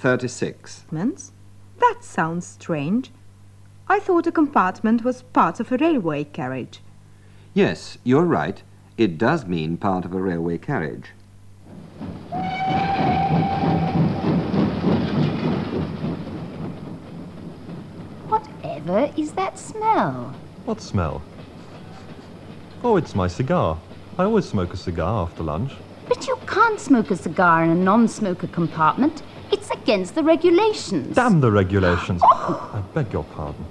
36. That sounds strange. I thought a compartment was part of a railway carriage. Yes, you're right. It does mean part of a railway carriage. Whatever is that smell? What smell? Oh, it's my cigar. I always smoke a cigar after lunch. But you can't smoke a cigar in a non-smoker compartment. It's against the regulations. Damn the regulations. I beg your pardon.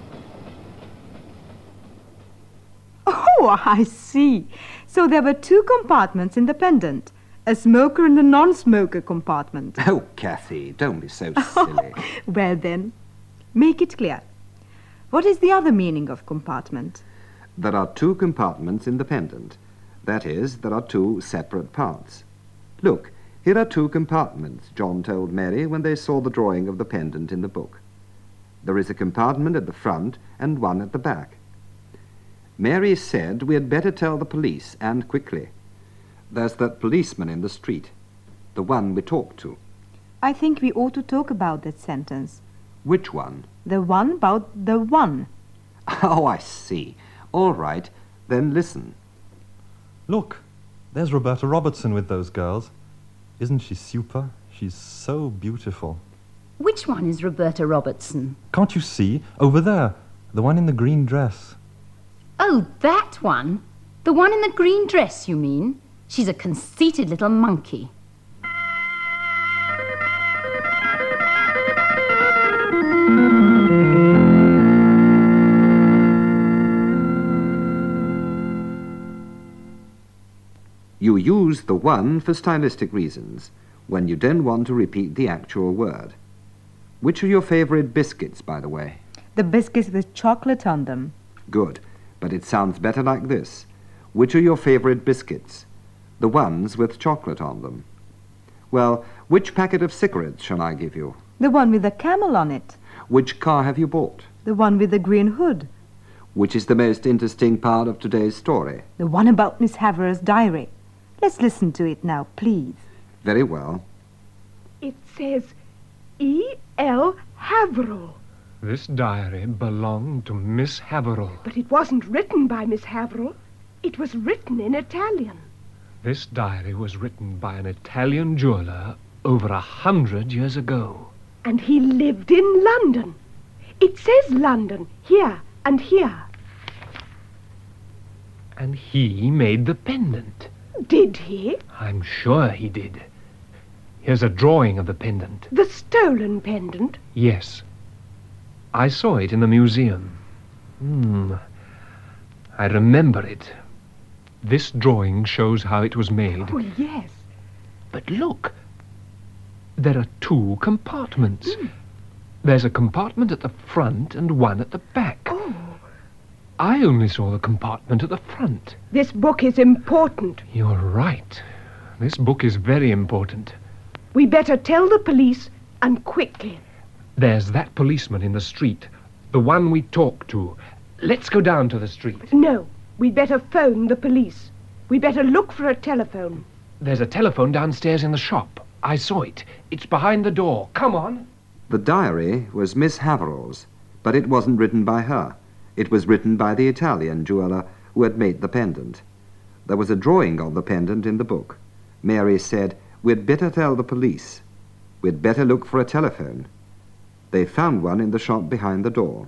Oh, I see. So there were two compartments in the Pendant. A smoker and a non-smoker compartment. Oh, Kathy, don't be so silly. Well then, make it clear. What is the other meaning of compartment? There are two compartments in the Pendant. That is, there are two separate parts. Look, here are two compartments, John told Mary when they saw the drawing of the pendant in the book. There is a compartment at the front and one at the back. Mary said we had better tell the police, and quickly. There's that policeman in the street, the one we talked to. I think we ought to talk about that sentence. Which one? The one about the one. Oh, I see. All right, then listen. Look, there's Roberta Robertson with those girls. Isn't she super? She's so beautiful. Which one is Roberta Robertson? Can't you see? Over there, the one in the green dress. Oh, that one? The one in the green dress, you mean? She's a conceited little monkey. You use the one for stylistic reasons, when you don't want to repeat the actual word. Which are your favorite biscuits, by the way? The biscuits with chocolate on them. Good, but it sounds better like this. Which are your favorite biscuits? The ones with chocolate on them. Well, which packet of cigarettes shall I give you? The one with the camel on it. Which car have you bought? The one with the green hood. Which is the most interesting part of today's story? The one about Miss Haverer's diary. Let's listen to it now, please. Very well. It says E.L. Haverel. This diary belonged to Miss Haverel. But it wasn't written by Miss Haverel. It was written in Italian. This diary was written by an Italian jeweler over 100 years ago. And he lived in London. It says London, here and here. And he made the pendant. Did he? I'm sure he did. Here's a drawing of the pendant. The stolen pendant? Yes. I saw it in the museum. I remember it. This drawing shows how it was made. Oh, yes. But look, there are two compartments. There's a compartment at the front and one at the back. Oh. I only saw the compartment at the front. This book is important. You're right. This book is very important. We better tell the police, and quickly. There's that policeman in the street, the one we talked to. Let's go down to the street. No, we'd better phone the police. We'd better look for a telephone. There's a telephone downstairs in the shop. I saw it. It's behind the door. Come on. The diary was Miss Haverel's, but it wasn't written by her. It was written by the Italian jeweler who had made the pendant. There was a drawing of the pendant in the book. Mary said, we'd better tell the police. We'd better look for a telephone. They found one in the shop behind the door.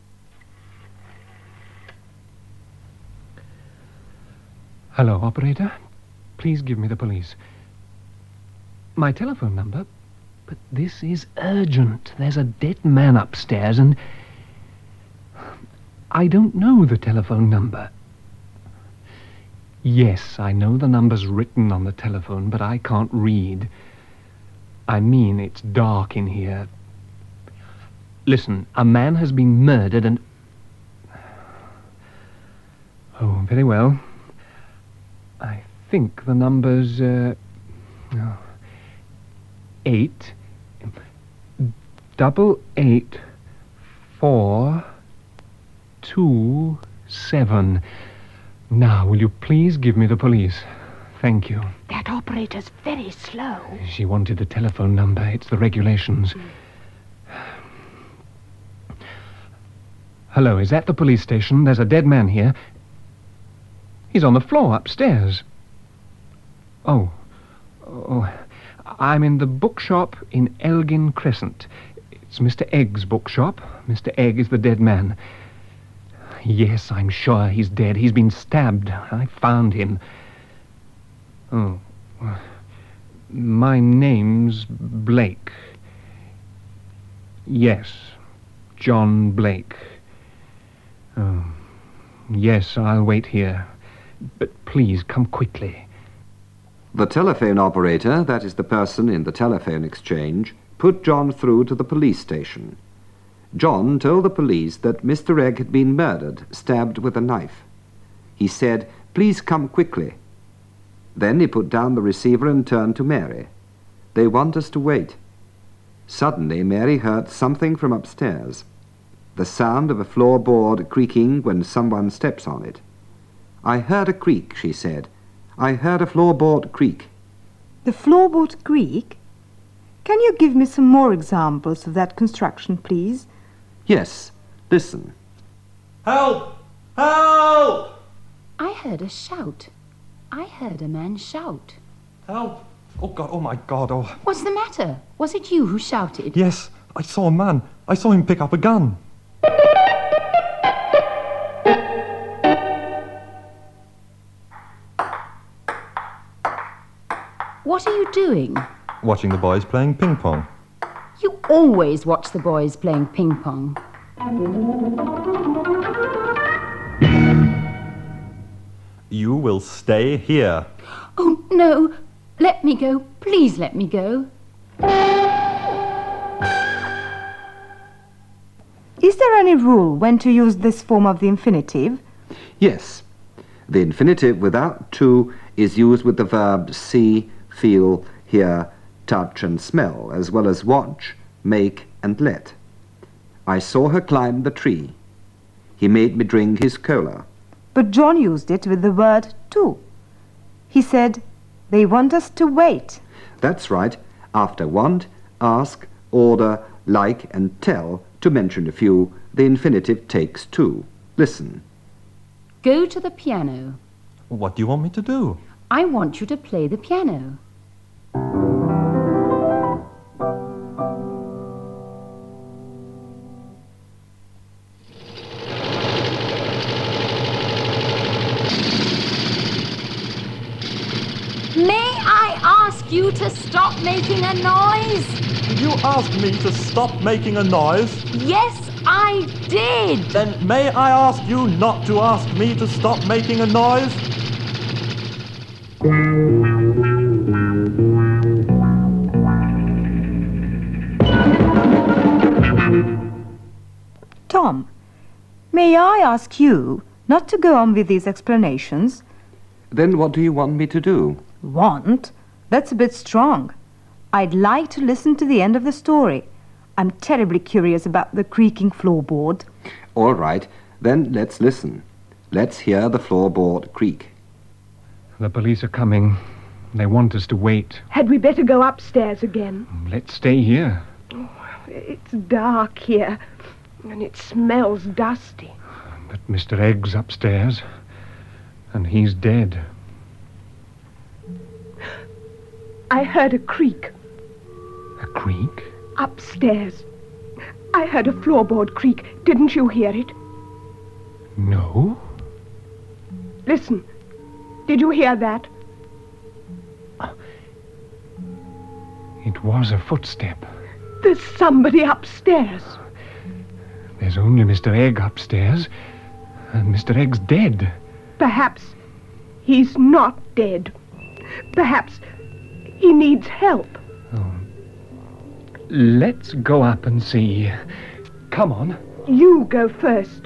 Hello, operator. Please give me the police. My telephone number? But this is urgent. There's a dead man upstairs and I don't know the telephone number. Yes, I know the number's written on the telephone, but I can't read. I mean, it's dark in here. Listen, a man has been murdered and... Oh, very well. I think the number's, 8 8 4 2 7. Now, will you please give me the police? thank you. That operator's very slow. She wanted the telephone number. It's the regulations. Hello, is that the police station? There's a dead man here. He's on the floor upstairs. Oh, I'm in the bookshop in Elgin Crescent. It's Mr. Egg's bookshop. Mr. Egg is the dead man. Yes, I'm sure he's dead. He's been stabbed. I found him. Oh, my name's Blake. Yes, John Blake. Oh, yes, I'll wait here. But please, come quickly. The telephone operator, that is the person in the telephone exchange, put John through to the police station. John told the police that Mr. Egg had been murdered, stabbed with a knife. He said, "Please come quickly." Then he put down the receiver and turned to Mary. "They want us to wait." Suddenly, Mary heard something from upstairs. The sound of a floorboard creaking when someone steps on it. "I heard a creak," she said. "I heard a floorboard creak." The floorboard creak? Can you give me some more examples of that construction, please? "Yes, listen." Help! Help! I heard a shout. I heard a man shout. Help! Oh, God, oh, my God, oh. What's the matter? Was it you who shouted? Yes, I saw a man. I saw him pick up a gun. What are you doing? Watching the boys playing ping pong. You always watch the boys playing ping pong. You will stay here. Oh, no. Let me go. Please let me go. Is there any rule when to use this form of the infinitive? Yes. The infinitive without to is used with the verbs see, feel, hear, touch and smell, as well as watch, make and let. I saw her climb the tree. He made me drink his cola. But John used it with the word to. He said, "They want us to wait." That's right. After want, ask, order, like and tell, to mention a few, the infinitive takes to. Listen. Go to the piano. What do you want me to do? I want you to play the piano. May I ask you to stop making a noise? Did you ask me to stop making a noise? Yes, I did. Then may I ask you not to ask me to stop making a noise? Tom, may I ask you not to go on with these explanations? Then what do you want me to do? Want? That's a bit strong. I'd like to listen to the end of the story. I'm terribly curious about the creaking floorboard. All right, then let's listen. Let's hear the floorboard creak. The police are coming. They want us to wait. Had we better go upstairs again? Let's stay here. It's dark here, and it smells dusty. But Mr. Egg's upstairs, and he's dead. I heard a creak A creak? upstairs. I heard a floorboard creak. Didn't you hear it? No. Listen. Did you hear that? It was a footstep. There's somebody upstairs. There's only Mr. Egg upstairs, and Mr. Egg's dead. Perhaps he's not dead. Perhaps he needs help. Let's go up and see. Come on. You go first.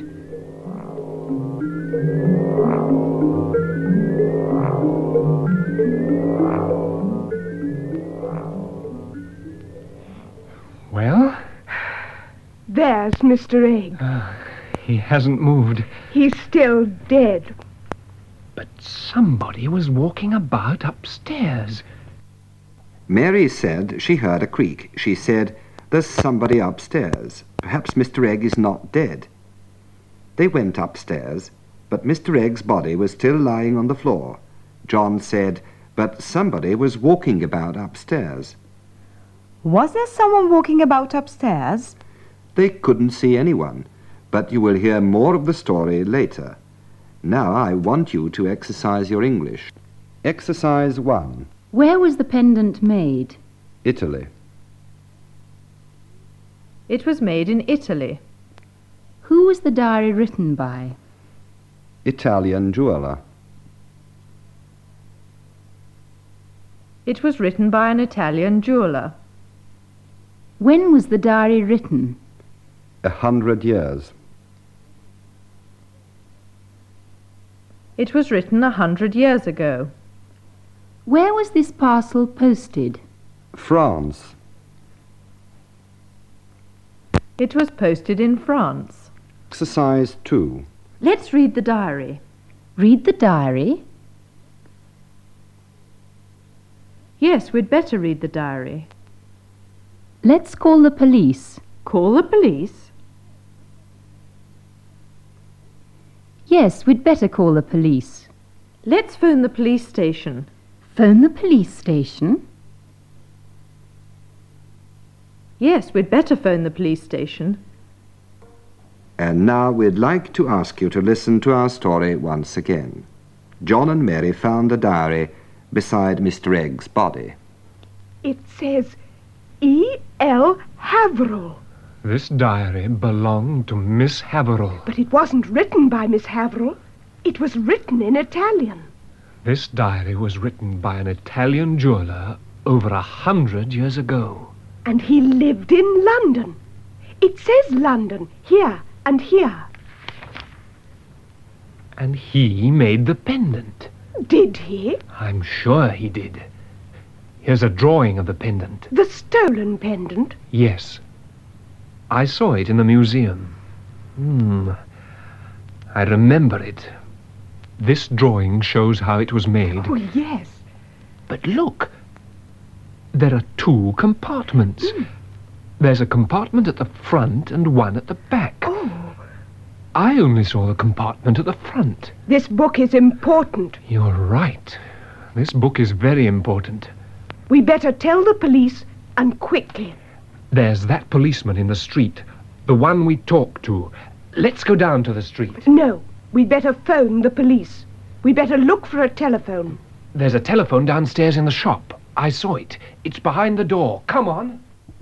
Well, There's Mr. Egg. he hasn't moved. He's still dead. But somebody was walking about upstairs. Mary said she heard a creak. She said, "There's somebody upstairs. Perhaps Mr. Egg is not dead." They went upstairs, but Mr. Egg's body was still lying on the floor. John said, "But somebody was walking about upstairs." Was there someone walking about upstairs? They couldn't see anyone, but you will hear more of the story later. Now I want you to exercise your English. Exercise 1. Where was the pendant made? Italy. It was made in Italy. Who was the diary written by? Italian jeweller. It was written by an Italian jeweller. When was the diary written? 100 years. It was written 100 years ago. Where was this parcel posted? France. It was posted in France. Exercise 2. Let's read the diary. Read the diary. Yes, we'd better read the diary. Let's call the police. Call the police? Yes, we'd better call the police. Let's phone the police station. Phone the police station? Yes, we'd better phone the police station. And now we'd like to ask you to listen to our story once again. John and Mary found a diary beside Mr. Egg's body. It says E.L. Haverall. This diary belonged to Miss Haverall. But it wasn't written by Miss Haverall. It was written in Italian. This diary was written by an Italian jeweller over 100 years ago. And he lived in London. It says London here and here. And he made the pendant. Did he? I'm sure he did. Here's a drawing of the pendant. The stolen pendant? Yes. I saw it in the museum. I remember it. This drawing shows how it was made. Oh, yes. But look, there are 2 compartments. There's a compartment at the front and one at the back. Oh, I only saw the compartment at the front. this book is important. You're right. This book is very important. We better tell the police, and quickly. There's that policeman in the street, the one we talked to. Let's go down to the street. No, we'd better phone the police. We better look for a telephone. There's a telephone downstairs in the shop. I saw it. It's behind the door. Come on.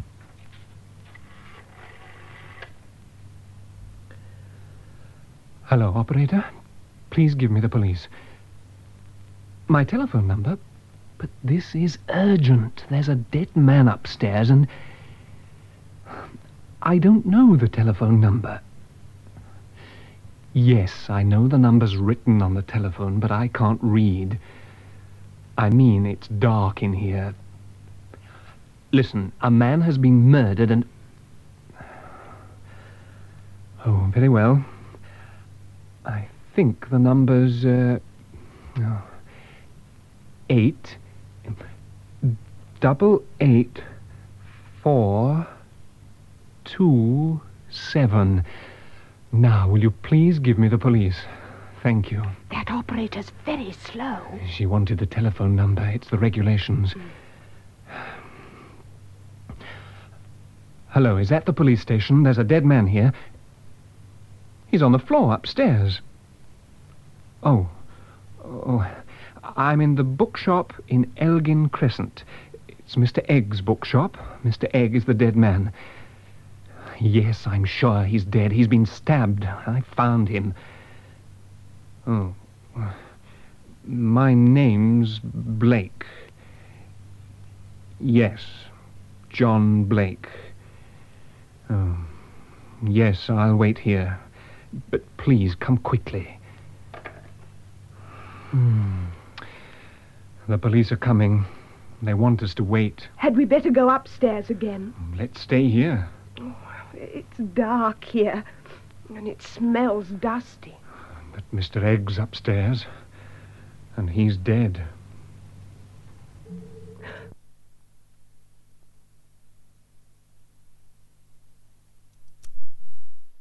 Hello, operator. Please give me the police. My telephone number? But this is urgent. There's a dead man upstairs and I don't know the telephone number. Yes, I know the number's written on the telephone, but I can't read. I mean, it's dark in here. Listen, a man has been murdered and... Oh, very well. I think the number's, 8 8 4 2 7. Now, will you please give me the police? Thank you. That operator's very slow. She wanted the telephone number. It's the regulations. Hello, is that the police station? There's a dead man here. He's on the floor upstairs. Oh, I'm in the bookshop in Elgin Crescent. It's Mr. Egg's bookshop. Mr. Egg is the dead man. Yes, I'm sure he's dead. He's been stabbed. I found him. Oh, my name's Blake. Yes, John Blake. Oh, yes, I'll wait here. But please, come quickly. The police are coming. They want us to wait. Had we better go upstairs again? Let's stay here. It's dark here, and it smells dusty. But Mr. Egg's upstairs. And he's dead.